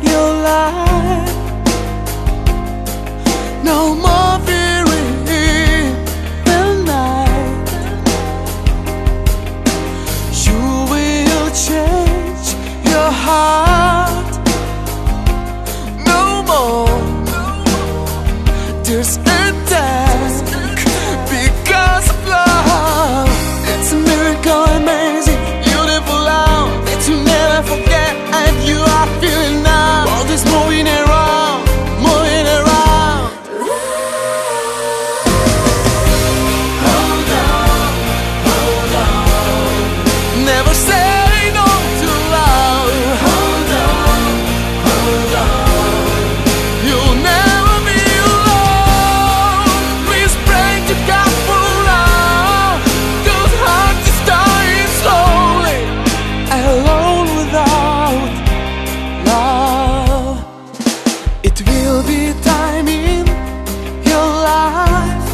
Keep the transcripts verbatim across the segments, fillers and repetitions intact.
your life. No more fearing the night. You will change your heart. No more tears and death because of love. It's a miracle, amazing, beautiful love that you never forget, and you are feeling now. All this moving around, moving around. Hold on, hold on. Never say no to love. Hold on, hold on. You'll never be alone. Please pray to God for love. Those hearts is dying slowly, alone without love. It will be time in your life.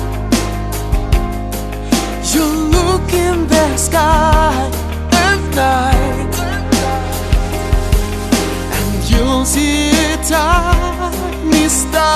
You look in the sky at night, and you'll see a tiny star.